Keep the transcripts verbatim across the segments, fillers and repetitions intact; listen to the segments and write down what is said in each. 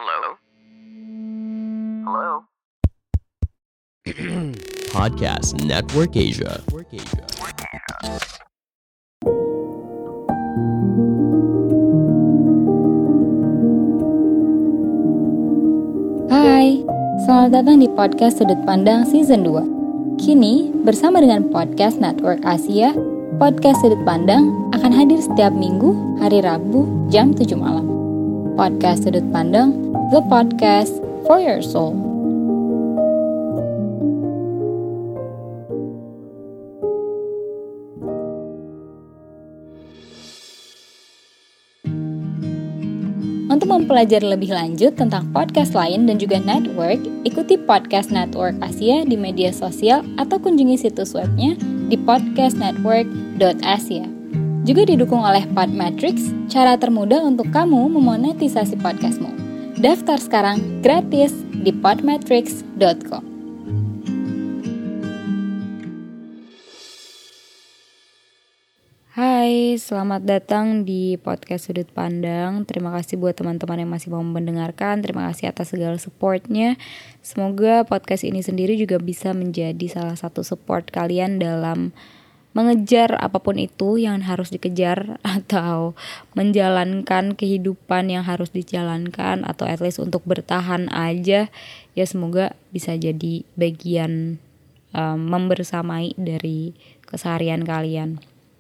Hello? Hello? Podcast Network Asia. Hai, selamat datang di podcast Sudut Pandang Season dua. Kini, bersama dengan Podcast Network Asia, Podcast Sudut Pandang akan hadir setiap minggu, hari Rabu, jam tujuh malam. Podcast Sudut Pandang, the podcast for your soul. Untuk mempelajari lebih lanjut tentang podcast lain dan juga network, ikuti Podcast Network Asia di media sosial atau kunjungi situs webnya di podcast network dot asia. Juga didukung oleh Podmetrics, cara termudah untuk kamu memonetisasi podcastmu. Daftar sekarang gratis di podmetrics dot com. Hai, selamat datang di podcast Sudut Pandang. Terima kasih buat teman-teman yang masih mau mendengarkan. Terima kasih atas segala supportnya. Semoga podcast ini sendiri juga bisa menjadi salah satu support kalian dalam mengejar apapun itu yang harus dikejar, atau menjalankan kehidupan yang harus dijalankan, atau at least untuk bertahan aja. Ya semoga bisa jadi bagian um, membersamai dari keseharian kalian.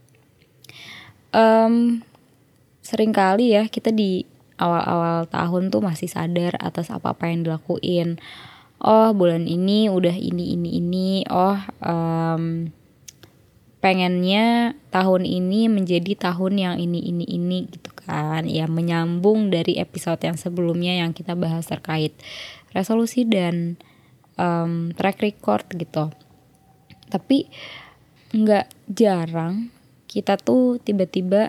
Um, seringkali ya kita di awal-awal tahun tuh masih sadar atas apa-apa yang dilakuin. Oh bulan ini udah ini ini ini. Oh um, pengennya tahun ini menjadi tahun yang ini ini ini gitu kan. Ya menyambung dari episode yang sebelumnya yang kita bahas terkait resolusi dan um, track record gitu. Tapi nggak jarang kita tuh tiba-tiba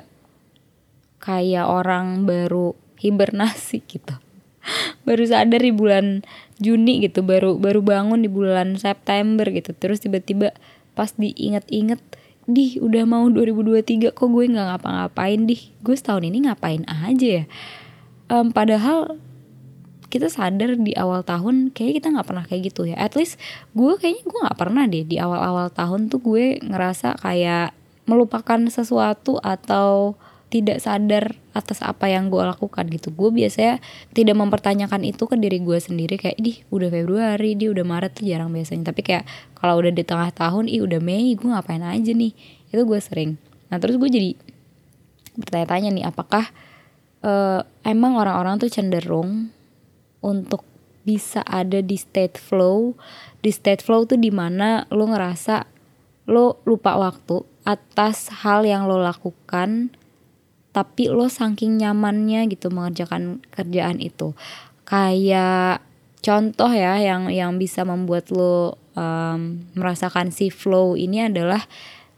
kayak orang baru hibernasi gitu. Baru sadar di bulan Juni gitu, baru baru bangun di bulan September gitu. Terus tiba-tiba pas diinget-inget, dih udah mau dua ribu dua puluh tiga kok gue gak ngapa-ngapain dih. Gue setahun ini ngapain aja ya. Um, padahal kita sadar di awal tahun kayaknya kita gak pernah kayak gitu ya. At least gue kayaknya gue gak pernah deh di awal-awal tahun tuh gue ngerasa kayak melupakan sesuatu atau tidak sadar atas apa yang gue lakukan gitu. Gue biasanya tidak mempertanyakan itu ke diri gue sendiri, kayak di udah Februari, di udah Maret tuh jarang biasanya. Tapi kayak kalau udah di tengah tahun, ih udah Mei, gue ngapain aja nih? Itu gue sering. Nah terus gue jadi bertanya-tanya nih, apakah uh, emang orang-orang tuh cenderung untuk bisa ada di state flow. Di state flow tuh dimana lo ngerasa lo lupa waktu atas hal yang lo lakukan, tapi lo saking nyamannya gitu mengerjakan kerjaan itu. Kayak contoh ya yang yang bisa membuat lo um, merasakan si flow ini adalah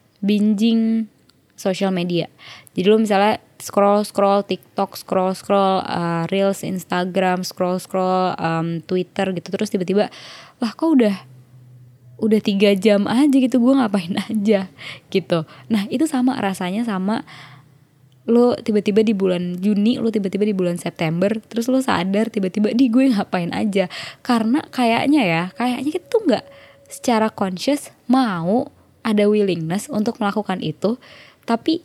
binging social media. Jadi lo misalnya scroll scroll TikTok, scroll scroll uh, reels Instagram, scroll scroll um, Twitter gitu, terus tiba-tiba lah kok udah udah tiga jam aja gitu, gue ngapain aja gitu. Nah itu sama rasanya sama lo tiba-tiba di bulan Juni, lo tiba-tiba di bulan September, terus lo sadar tiba-tiba di gue ngapain aja. Karena kayaknya ya, kayaknya kita tuh gak secara conscious mau ada willingness untuk melakukan itu, tapi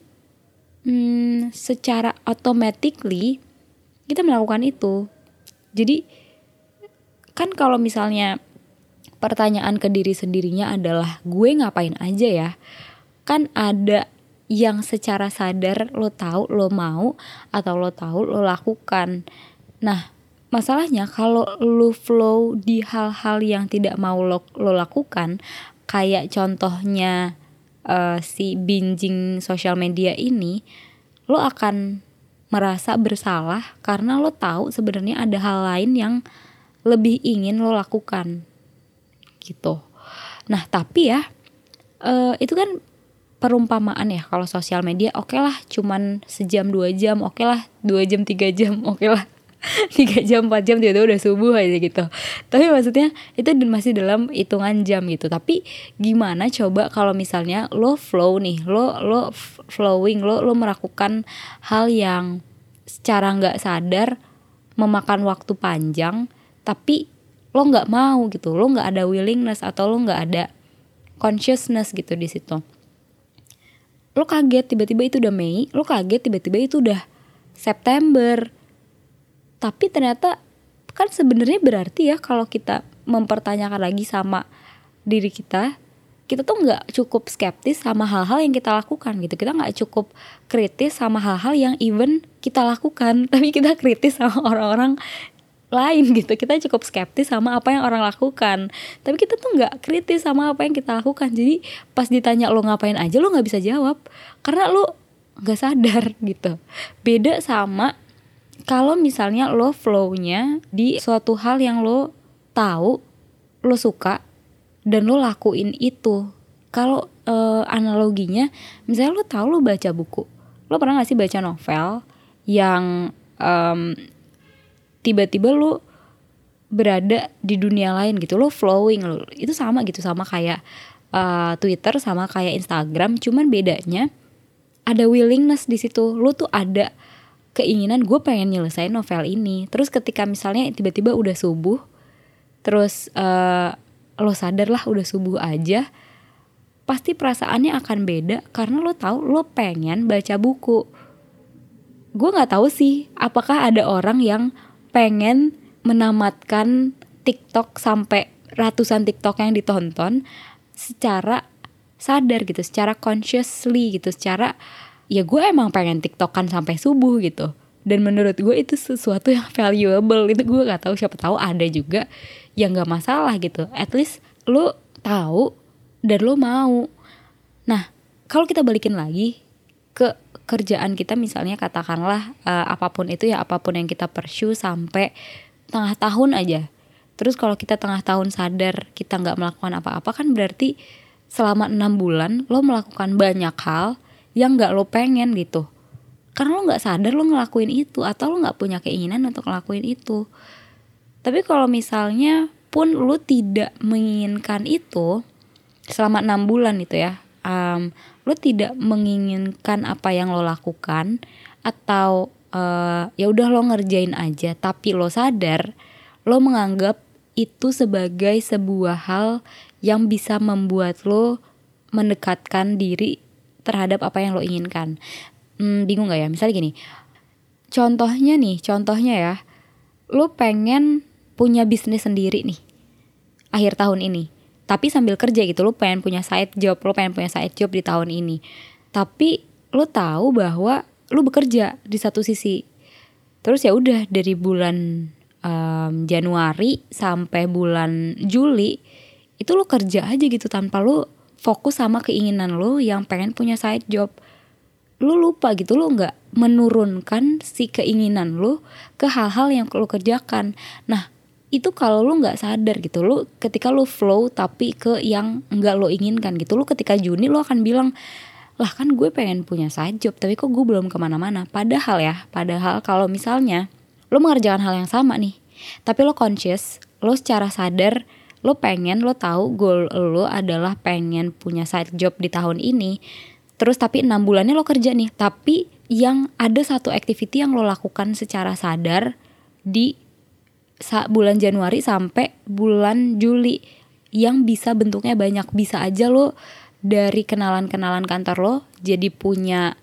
hmm, secara automatically kita melakukan itu. Jadi kan kalau misalnya pertanyaan ke diri sendirinya adalah gue ngapain aja ya, kan ada yang secara sadar lo tahu lo mau atau lo tahu lo lakukan. Nah masalahnya kalau lo flow di hal-hal yang tidak mau lo, lo lakukan, kayak contohnya uh, si binging social media ini, lo akan merasa bersalah karena lo tahu sebenarnya ada hal lain yang lebih ingin lo lakukan gitu. Nah tapi ya uh, itu kan perumpamaan ya. Kalau sosial media oke okay lah cuman sejam dua jam, oke okay lah dua jam tiga jam, oke okay lah tiga jam empat jam, tiba-tiba udah subuh aja gitu. Tapi maksudnya itu masih dalam hitungan jam gitu. Tapi gimana coba kalau misalnya lo flow nih, lo lo flowing, lo lo melakukan hal yang secara nggak sadar memakan waktu panjang, tapi lo nggak mau gitu, lo nggak ada willingness atau lo nggak ada consciousness gitu di situ. Lo kaget tiba-tiba itu udah Mei, lo kaget tiba-tiba itu udah September. Tapi ternyata kan sebenarnya berarti ya kalau kita mempertanyakan lagi sama diri kita, kita tuh nggak cukup skeptis sama hal-hal yang kita lakukan gitu. Kita nggak cukup kritis sama hal-hal yang even kita lakukan, tapi kita kritis sama orang-orang lain gitu. Kita cukup skeptis sama apa yang orang lakukan, tapi kita tuh nggak kritis sama apa yang kita lakukan. Jadi pas ditanya lo ngapain aja, lo nggak bisa jawab karena lo nggak sadar gitu. Beda sama kalau misalnya lo flow-nya di suatu hal yang lo tahu, lo suka dan lo lakuin itu. Kalau uh, analoginya, misalnya lo tahu lo baca buku, lo pernah nggak sih baca novel yang um, tiba-tiba lo berada di dunia lain gitu, lo flowing lo. Itu sama gitu, sama kayak uh, Twitter, sama kayak Instagram, cuman bedanya ada willingness di situ. Lo tuh ada keinginan, gue pengen nyelesain novel ini. Terus ketika misalnya tiba-tiba udah subuh, terus uh, lo sadar lah udah subuh aja, pasti perasaannya akan beda karena lo tahu lo pengen baca buku. Gue nggak tahu sih apakah ada orang yang pengen menamatkan TikTok sampai ratusan TikTok yang ditonton secara sadar gitu, secara consciously gitu, secara ya gue emang pengen TikTokan sampai subuh gitu. Dan menurut gue itu sesuatu yang valuable. Itu gue nggak tahu, siapa tahu ada juga yang nggak masalah gitu. At least lo tahu dan lo mau. Nah kalau kita balikin lagi ke kerjaan kita, misalnya katakanlah uh, apapun itu ya, apapun yang kita pursue sampai tengah tahun aja. Terus kalau kita tengah tahun sadar kita nggak melakukan apa-apa, kan berarti selama enam bulan lo melakukan banyak hal yang nggak lo pengen gitu. Karena lo nggak sadar lo ngelakuin itu, atau lo nggak punya keinginan untuk ngelakuin itu. Tapi kalau misalnya pun lo tidak menginginkan itu selama enam bulan itu ya, um, lo tidak menginginkan apa yang lo lakukan, atau uh, ya udah lo ngerjain aja, tapi lo sadar, lo menganggap itu sebagai sebuah hal yang bisa membuat lo mendekatkan diri terhadap apa yang lo inginkan. Hmm, bingung gak ya? Misalnya gini, contohnya nih, contohnya ya, lo pengen punya bisnis sendiri nih akhir tahun ini, tapi sambil kerja gitu, lo pengen punya side job, lo pengen punya side job di tahun ini. Tapi lo tahu bahwa lo bekerja di satu sisi. Terus ya udah dari bulan um, Januari sampai bulan Juli itu lo kerja aja gitu tanpa lo fokus sama keinginan lo yang pengen punya side job. Lo lupa gitu, lo nggak menurunkan si keinginan lo ke hal-hal yang lo kerjakan. Nah itu kalau lo nggak sadar gitu, lo ketika lo flow tapi ke yang nggak lo inginkan gitu, lo ketika Juni lo akan bilang, lah kan gue pengen punya side job tapi kok gue belum kemana-mana. Padahal ya, padahal kalau misalnya lo mengerjakan hal yang sama nih, tapi lo conscious, lo secara sadar, lo pengen, lo tahu goal lo adalah pengen punya side job di tahun ini. Terus tapi enam bulannya lo kerja nih, tapi yang ada satu activity yang lo lakukan secara sadar di bulan Januari sampai bulan Juli yang bisa bentuknya banyak. Bisa aja lo dari kenalan-kenalan kantor lo jadi punya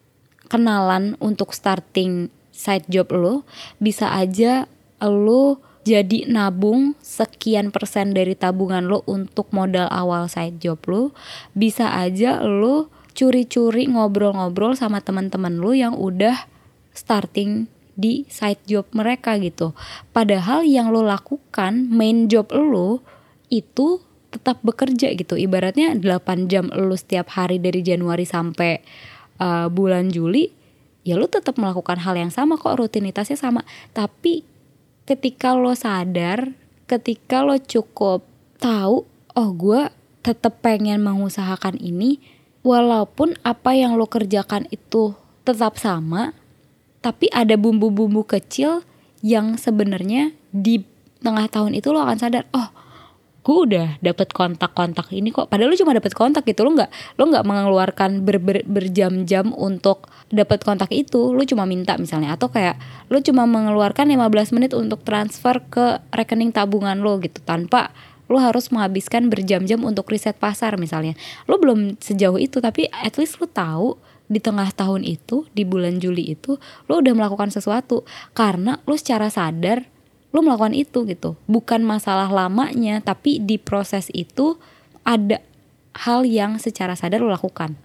kenalan untuk starting side job lo. Bisa aja lo jadi nabung sekian persen dari tabungan lo untuk modal awal side job lo. Bisa aja lo curi-curi ngobrol-ngobrol sama teman-teman lo yang udah starting di side job mereka gitu. Padahal yang lo lakukan, main job lo itu tetap bekerja gitu. Ibaratnya delapan jam lo setiap hari dari Januari sampai uh, bulan Juli, ya lo tetap melakukan hal yang sama kok, rutinitasnya sama. Tapi ketika lo sadar, ketika lo cukup tahu, oh gue tetap pengen mengusahakan ini, walaupun apa yang lo kerjakan itu tetap sama, tapi ada bumbu-bumbu kecil yang sebenarnya di tengah tahun itu lo akan sadar, oh gue udah dapet kontak-kontak ini kok, padahal lu cuma dapet kontak gitu, lu nggak lu nggak mengeluarkan ber, ber, berjam-jam untuk dapet kontak itu, lu cuma minta misalnya, atau kayak lu cuma mengeluarkan lima belas menit untuk transfer ke rekening tabungan lu gitu, tanpa lu harus menghabiskan berjam-jam untuk riset pasar misalnya. Lu belum sejauh itu, tapi at least lu tahu di tengah tahun itu, di bulan Juli itu lu udah melakukan sesuatu karena lu secara sadar lu melakukan itu gitu. Bukan masalah lamanya, tapi di proses itu ada hal yang secara sadar lu lakukan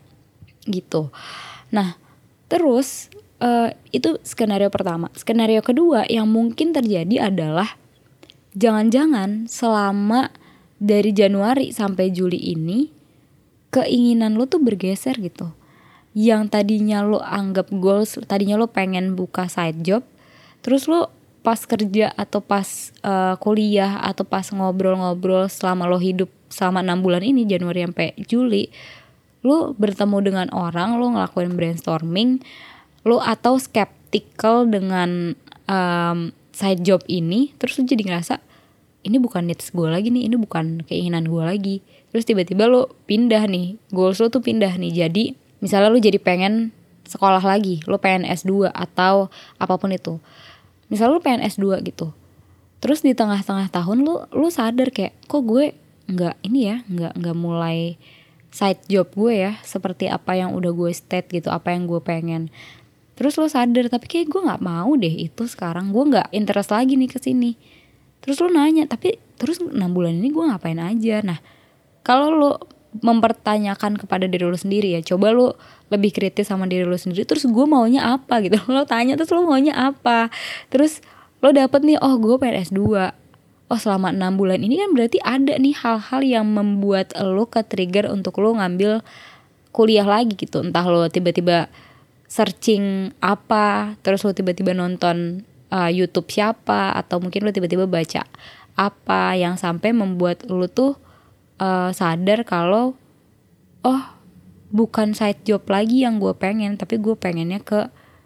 gitu. Nah terus uh, itu skenario pertama. Skenario kedua yang mungkin terjadi adalah jangan-jangan selama dari Januari sampai Juli ini keinginan lu tuh bergeser gitu. Yang tadinya lu anggap goals, tadinya lu pengen buka side job, terus lu pas kerja atau pas uh, kuliah atau pas ngobrol-ngobrol selama lo hidup selama enam bulan ini, Januari sampai Juli, lo bertemu dengan orang, lo ngelakuin brainstorming, lo atau skeptical dengan um, side job ini, terus lo jadi ngerasa ini bukan needs gue lagi nih, ini bukan keinginan gue lagi. Terus tiba-tiba lo pindah nih, goals lo tuh pindah nih, jadi misalnya lo jadi pengen sekolah lagi, lo pengen S dua atau apapun itu. Misalnya lu pengen S dua gitu, terus di tengah-tengah tahun lu lu sadar kayak kok gue nggak ini ya nggak nggak mulai side job gue ya seperti apa yang udah gue state gitu, apa yang gue pengen. Terus lu sadar tapi kayak gue nggak mau deh itu sekarang, gue nggak interest lagi nih ke sini. Terus lu nanya tapi terus enam bulan ini gue ngapain aja. Nah kalau lu mempertanyakan kepada diri lu sendiri ya, coba lu lebih kritis sama diri lu sendiri, terus gue maunya apa gitu. Lo tanya terus lu maunya apa, terus lo dapet nih oh gue pengen S dua. Oh selama enam bulan ini kan berarti ada nih hal-hal yang membuat lo ke trigger untuk lo ngambil kuliah lagi gitu. Entah lo tiba-tiba searching apa, terus lo tiba-tiba nonton uh, YouTube siapa, atau mungkin lo tiba-tiba baca apa yang sampai membuat lo tuh Uh, sadar kalau oh bukan side job lagi yang gue pengen, tapi gue pengennya ke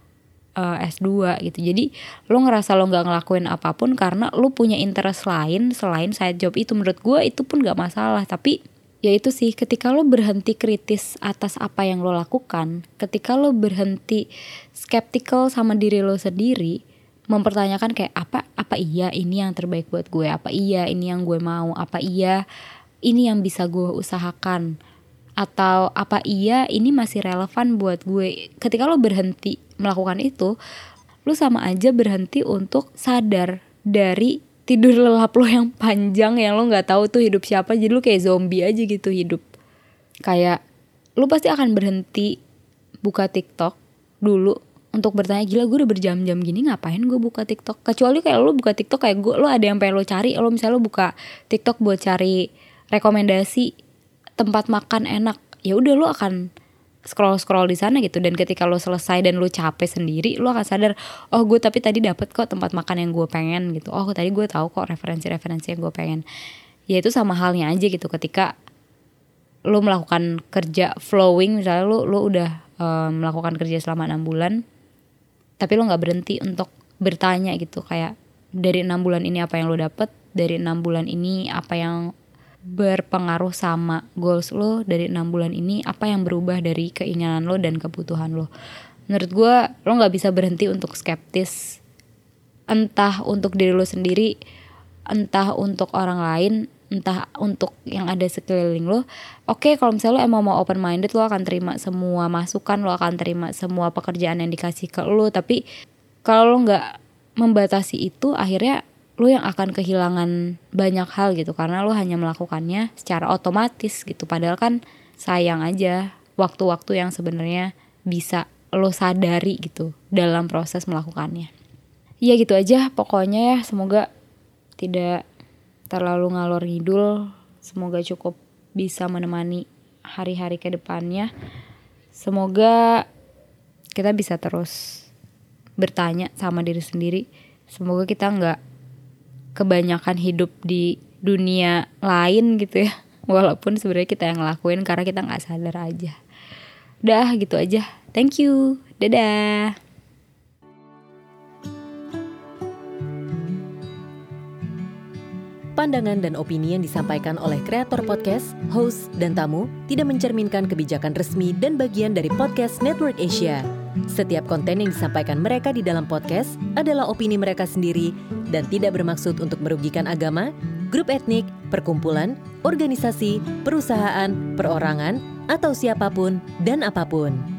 uh, S dua gitu. Jadi lo ngerasa lo gak ngelakuin apapun karena lo punya interest lain selain side job itu. Menurut gue itu pun gak masalah, tapi ya itu sih, ketika lo berhenti kritis atas apa yang lo lakukan, ketika lo berhenti skeptical sama diri lo sendiri, mempertanyakan kayak apa apa iya ini yang terbaik buat gue, apa iya ini yang gue mau, apa iya ini yang bisa gue usahakan, atau apa iya ini masih relevan buat gue. Ketika lo berhenti melakukan itu, lo sama aja berhenti untuk sadar dari tidur lelap lo yang panjang yang lo nggak tahu tuh hidup siapa. Jadi lo kayak zombie aja gitu hidup. Kayak lo pasti akan berhenti buka TikTok dulu untuk bertanya, gila gue udah berjam-jam gini ngapain gue buka TikTok. Kecuali kayak lo buka TikTok kayak gue, lo ada yang pengen lo cari, lo misalnya lo buka TikTok buat cari rekomendasi tempat makan enak, ya udah lo akan scroll scroll di sana gitu. Dan ketika lo selesai dan lo capek sendiri, lo akan sadar oh gue tapi tadi dapet kok tempat makan yang gue pengen gitu, oh tadi gue tahu kok referensi-referensi yang gue pengen. Ya itu sama halnya aja gitu, ketika lo melakukan kerja flowing, misalnya lo lo udah um, melakukan kerja selama enam bulan tapi lo nggak berhenti untuk bertanya gitu, kayak dari enam bulan ini apa yang lo dapet, dari enam bulan ini apa yang berpengaruh sama goals lo, dari enam bulan ini apa yang berubah dari keinginan lo dan kebutuhan lo. Menurut gue lo gak bisa berhenti untuk skeptis, entah untuk diri lo sendiri, entah untuk orang lain, entah untuk yang ada sekeliling lo. Oke, kalau misalnya lo emang mau open minded, lo akan terima semua masukan, lo akan terima semua pekerjaan yang dikasih ke lo. Tapi kalau lo gak membatasi itu, akhirnya lo yang akan kehilangan banyak hal gitu, karena lo hanya melakukannya secara otomatis gitu. Padahal kan sayang aja waktu-waktu yang sebenarnya bisa lo sadari gitu dalam proses melakukannya. Ya gitu aja pokoknya ya, semoga tidak terlalu ngalor ngidul, semoga cukup bisa menemani hari-hari ke depannya. Semoga kita bisa terus bertanya sama diri sendiri, semoga kita gak kebanyakan hidup di dunia lain gitu ya, walaupun sebenarnya kita yang ngelakuin karena kita nggak sadar aja. Udah gitu aja, thank you, dadah. pandangan dan opini yang disampaikan oleh kreator podcast, host, dan tamu tidak mencerminkan kebijakan resmi dan bagian dari podcast Network Asia. Setiap konten yang disampaikan mereka di dalam podcast adalah opini mereka sendiri dan tidak bermaksud untuk merugikan agama, grup etnik, perkumpulan, organisasi, perusahaan, perorangan, atau siapapun dan apapun.